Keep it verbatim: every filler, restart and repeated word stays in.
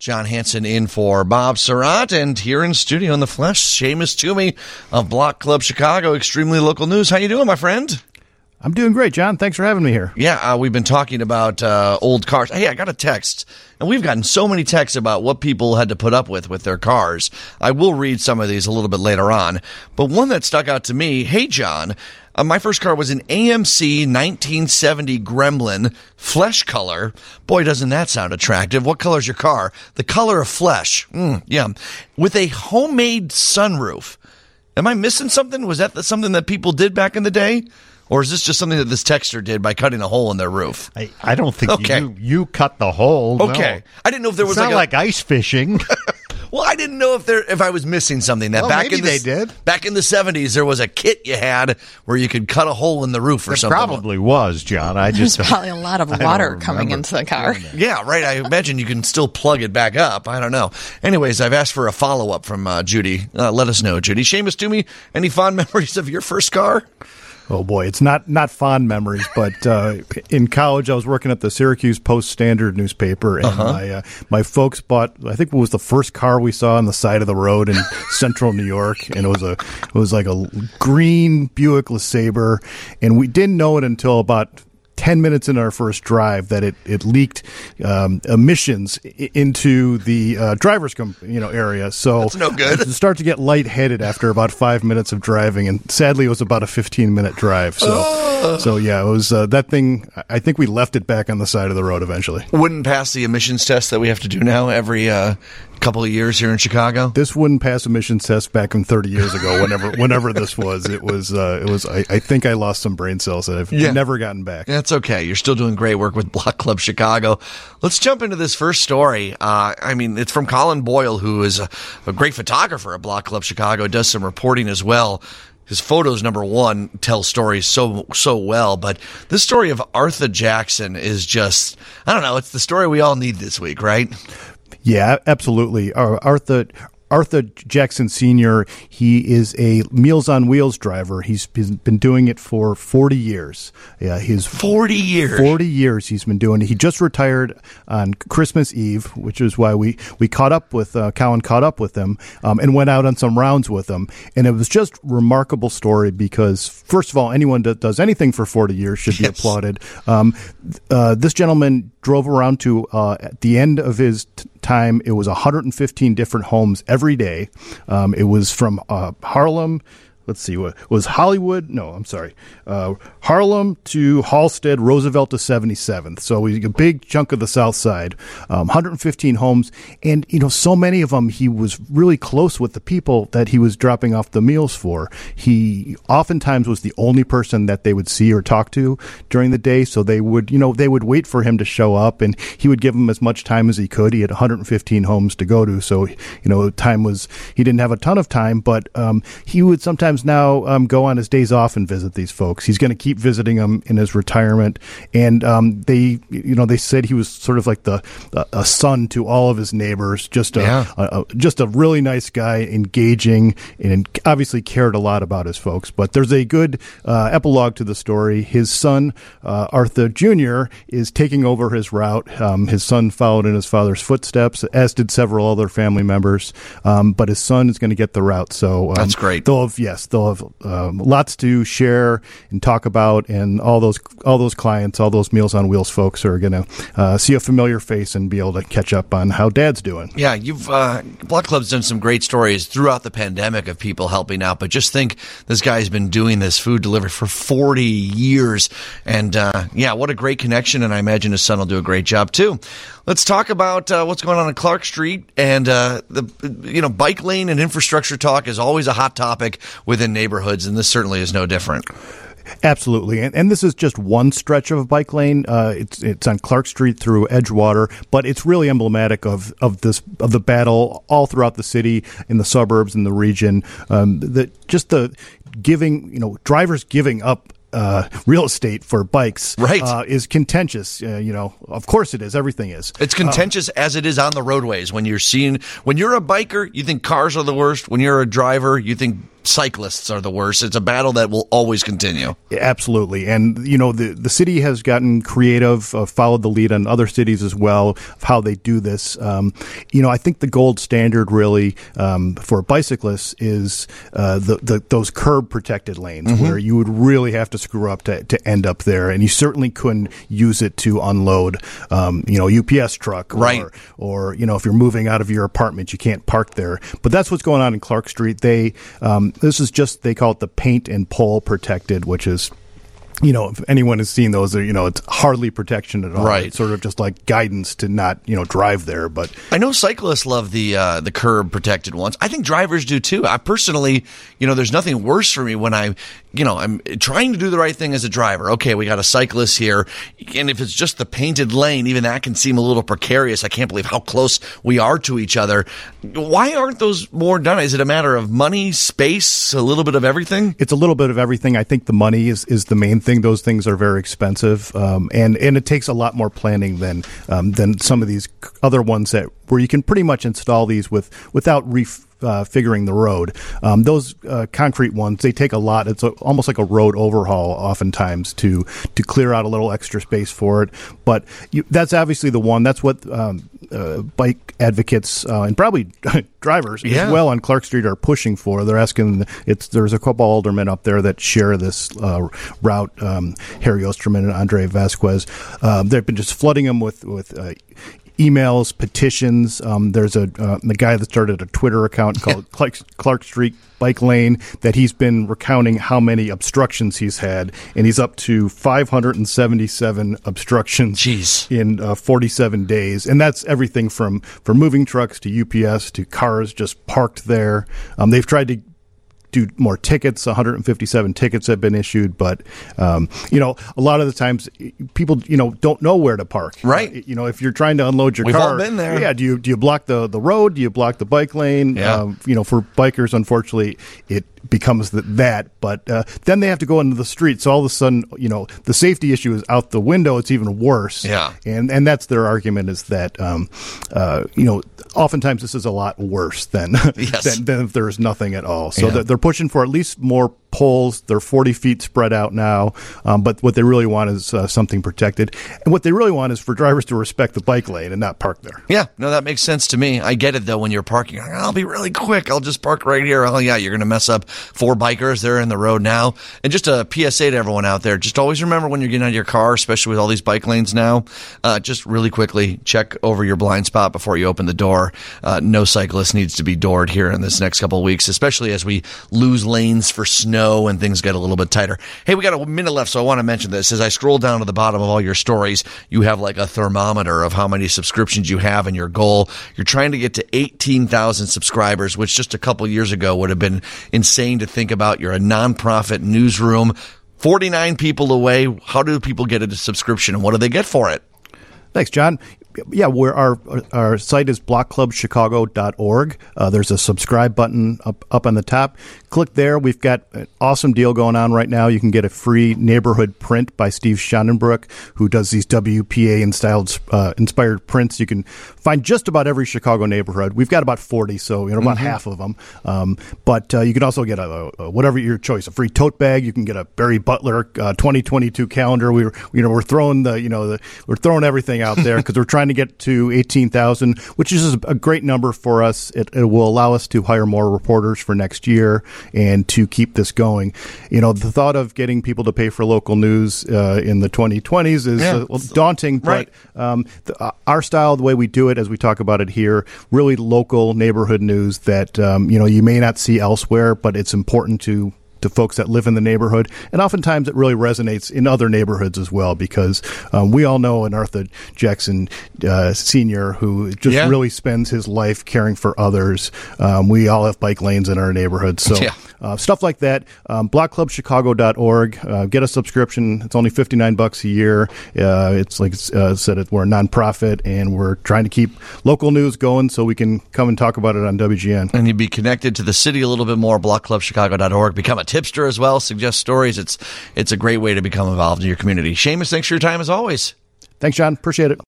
John Hanson in for Bob Surratt, and here in studio in the flesh, Seamus Toomey of Block Club Chicago, extremely local news. How you doing, my friend? I'm doing great, John. Thanks for having me here. Yeah, uh, we've been talking about uh, old cars. Hey, I got a text, and we've gotten so many texts about what people had to put up with with their cars. I will read some of these a little bit later on, but one that stuck out to me, hey, John, uh, my first car was an A M C nineteen seventy Gremlin, flesh color. Boy, doesn't that sound attractive. What color's your car? The color of flesh. Mm, yeah. With a homemade sunroof. Am I missing something? Was that the, something that people did back in the day? Or is this just something that this texter did by cutting a hole in their roof? I, I don't think okay. you you cut the hole. Okay. No. I didn't know if there was it's like not a, like ice fishing. Well, I didn't know if there if I was missing something. That well, back maybe in the, they did. Back in the seventies, there was a kit you had where you could cut a hole in the roof or there something. Probably was, John. I just There's probably a lot of water coming into the car. Yeah, right. I imagine you can still plug it back up. I don't know. Anyways, I've asked for a follow-up from uh, Judy. Uh, let us know, Judy. Seamus Toomey, any fond memories of your first car? Oh, boy, it's not, not fond memories, but uh, in college I was working at the Syracuse Post-Standard newspaper, and uh-huh. my uh, my folks bought, I think it was the first car we saw on the side of the road in central New York, and it was a it was like a green Buick LeSabre, and we didn't know it until about ten minutes in our first drive that it, it leaked um, emissions I- into the uh, driver's com- you know area. So that's no good. I start to get lightheaded after about five minutes of driving, and sadly it was about a fifteen minute drive. So oh. so yeah, it was uh, that thing. I think we left it back on the side of the road eventually. Wouldn't pass the emissions test that we have to do now every uh, couple of years here in Chicago. This wouldn't pass emissions test back from thirty years ago. Whenever whenever this was, it was uh, it was. I, I think I lost some brain cells that I've yeah. never gotten back. That's okay. You're still doing great work with Block Club Chicago. Let's jump into this first story. Uh, I mean, it's from Colin Boyle, who is a, a great photographer at Block Club Chicago, does some reporting as well. His photos, number one, tell stories so so well. But this story of Arthur Jackson is just, I don't know, it's the story we all need this week, right? Yeah, absolutely. Uh, Arthur Arthur Jackson Senior, he is a Meals on Wheels driver. He's been doing it for forty years. Yeah, he's forty years. forty years he's been doing it. He just retired on Christmas Eve, which is why we, we caught up with, uh, Colin caught up with him um, and went out on some rounds with him. And it was just a remarkable story because, first of all, anyone that does anything for forty years should be yes. applauded. Um, uh, this gentleman drove around to, uh, at the end of his t- time, it was one hundred fifteen different homes every day. Um, it was from uh, Harlem. Let's see, what was Hollywood? No, I'm sorry. Uh, Harlem to Halstead, Roosevelt to seventy-seventh. So we a big chunk of the South Side, um, one hundred fifteen homes. And, you know, so many of them, he was really close with the people that he was dropping off the meals for. He oftentimes was the only person that they would see or talk to during the day. So they would, you know, they would wait for him to show up, and he would give them as much time as he could. He had one hundred fifteen homes to go to. So, you know, time was, he didn't have a ton of time, but um, he would sometimes now um, go on his days off and visit these folks. He's going to keep visiting them in his retirement, and um, they, you know, they said he was sort of like the a, a son to all of his neighbors. Just a, yeah. a, a just a really nice guy, engaging, and obviously cared a lot about his folks. But there's a good uh, epilogue to the story. His son, uh, Arthur Junior, is taking over his route. Um, his son followed in his father's footsteps, as did several other family members. Um, but his son is going to get the route. So um, that's great. They'll have, yes. They'll have um, lots to share and talk about, and all those all those clients, all those Meals on Wheels folks are going to uh, see a familiar face and be able to catch up on how Dad's doing. Yeah, you've uh, Block Club's done some great stories throughout the pandemic of people helping out, but just think this guy's been doing this food delivery for forty years, and uh, yeah, what a great connection, and I imagine his son will do a great job too. Let's talk about uh, what's going on on Clark Street, and uh, the you know bike lane and infrastructure talk is always a hot topic within neighborhoods, and this certainly is no different. Absolutely, and, and this is just one stretch of a bike lane. Uh, it's it's on Clark Street through Edgewater, but it's really emblematic of, of this of the battle all throughout the city, in the suburbs, in the region. Um, the just the giving, you know, drivers giving up Uh, real estate for bikes right. uh, is contentious. Uh, you know, of course it is. Everything is. It's contentious uh, as it is on the roadways. When you're seeing, when you're a biker, you think cars are the worst. When you're a driver, you think cyclists are the worst. It's a battle that will always continue. Absolutely. And, you know, the, the city has gotten creative, uh, followed the lead on other cities as well of how they do this. Um, you know, I think the gold standard really um, for bicyclists is uh, the, the those curb protected lanes mm-hmm. where you would really have to screw up to, to end up there. And you certainly couldn't use it to unload, um, you know, U P S truck. Or, right. Or, you know, if you're moving out of your apartment, you can't park there. But that's what's going on in Clark Street. They, um, this is just, they call it the paint and pole protected, which is, you know, if anyone has seen those, you know, it's hardly protection at all. Right. It's sort of just like guidance to not, you know, drive there. But I know cyclists love the uh, the curb protected ones. I think drivers do too. I personally, you know, there's nothing worse for me when I, you know, I'm trying to do the right thing as a driver. Okay, we got a cyclist here, and if it's just the painted lane, even that can seem a little precarious. I can't believe how close we are to each other. Why aren't those more done? Is it a matter of money, space, a little bit of everything? It's a little bit of everything. I think the money is, is the main thing. Those things are very expensive, um, and and it takes a lot more planning than um, than some of these other ones that where you can pretty much install these with without ref, uh, figuring the road. Um, those uh, concrete ones, they take a lot. It's a, almost like a road overhaul, oftentimes to to clear out a little extra space for it. But you, that's obviously the one. That's what um, uh, bike advocates uh, and probably drivers yeah. as well on Clark Street are pushing for. They're asking. It's there's a couple aldermen up there that share this uh, route. Um, Harry Osterman and Andre Vasquez. Um, they've been just flooding them with with. Uh, emails, petitions. Um, there's a uh, the guy that started a Twitter account called Clark, Clark Street Bike Lane that he's been recounting how many obstructions he's had, and he's up to five hundred seventy-seven obstructions Jeez. in uh, forty-seven days. And that's everything from, from moving trucks to U P S to cars just parked there. Um, they've tried to do more tickets. one hundred fifty-seven tickets have been issued, but um, you know, a lot of the times people, you know, don't know where to park. Right. Uh, you know, if you're trying to unload your We've car, all been there. Yeah. Do you do you block the the road? Do you block the bike lane? Yeah. Um, you know, for bikers, unfortunately, it becomes the, that. But uh, then they have to go into the street. So all of a sudden, you know, the safety issue is out the window. It's even worse. Yeah. And and that's their argument is that um, uh, you know, oftentimes this is a lot worse than yes. than, than if there is nothing at all. So yeah. they're, they're pushing for at least more poles. They're forty feet spread out now, um, but what they really want is uh, something protected. And what they really want is for drivers to respect the bike lane and not park there. Yeah, no, that makes sense to me. I get it, though, when you're parking. I'll be really quick. I'll just park right here. Oh, yeah, you're going to mess up four bikers. They're in the road now. And just a P S A to everyone out there, just always remember when you're getting out of your car, especially with all these bike lanes now, uh, just really quickly check over your blind spot before you open the door. Uh, no cyclist needs to be doored here in this next couple of weeks, especially as we lose lanes for snow and things get a little bit tighter. Hey, we got a minute left, so I want to mention this. As I scroll down to the bottom of all your stories, you have like a thermometer of how many subscriptions you have and your goal. You're trying to get to eighteen thousand subscribers, which just a couple years ago would have been insane to think about. You're a nonprofit newsroom, forty-nine people away. How do people get a subscription, and what do they get for it? Thanks, John. Yeah, we're, our our site is block club chicago dot org. Uh, there's a subscribe button up, up on the top. Click there. We've got an awesome deal going on right now. You can get a free neighborhood print by Steve Schonenbrook, who does these W P A styled, uh, inspired prints. You can find just about every Chicago neighborhood. We've got about forty, so you know about mm-hmm. half of them. Um, but uh, you can also get a, a whatever your choice, a free tote bag. You can get a Barry Butler uh, twenty twenty-two calendar. We were, you know, we're throwing the, you know, the, we're throwing everything out there because we're trying to get to eighteen thousand, which is a great number for us. It, it will allow us to hire more reporters for next year and to keep this going. You know, the thought of getting people to pay for local news uh, in the twenty twenties is yeah. uh, daunting, right. but um, the, uh, our style, the way we do it, as we talk about it here, really local neighborhood news that, um, you know, you may not see elsewhere, but it's important to to folks that live in the neighborhood. And oftentimes it really resonates in other neighborhoods as well, because um, we all know an Arthur Jackson uh, Senior who just yeah. really spends his life caring for others. Um, we all have bike lanes in our neighborhood. So yeah. uh, stuff like that. Um, block club chicago dot org. Uh, get a subscription. It's only fifty-nine bucks a year. Uh, it's like I uh, said, it, we're a nonprofit and we're trying to keep local news going so we can come and talk about it on W G N. And you'd be connected to the city a little bit more, block club chicago dot org. Become a tipster as well, suggest stories. It's it's a great way to become involved in your community. Seamus, thanks for your time as always. Thanks, John. Appreciate it.